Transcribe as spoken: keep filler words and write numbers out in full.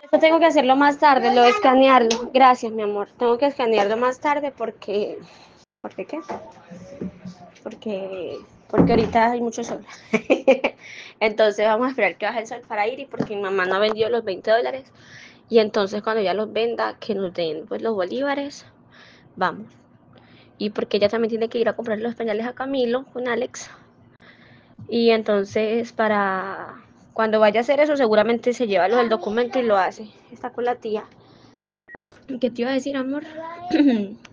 Esto tengo que hacerlo más tarde, lo de escanearlo. Gracias, mi amor. Tengo que escanearlo más tarde porque... ¿Por qué qué? Porque... Porque ahorita hay mucho sol. Entonces vamos a esperar que baje el sol para ir y porque mi mamá no ha vendido los veinte dólares. Y entonces cuando ya los venda, que nos den pues los bolívares, vamos. Y porque ella también tiene que ir a comprar los pañales a Camilo con Alex. Y entonces para cuando vaya a hacer eso seguramente se lleva lo del documento y lo hace. Está con la tía. ¿Qué te iba a decir, amor?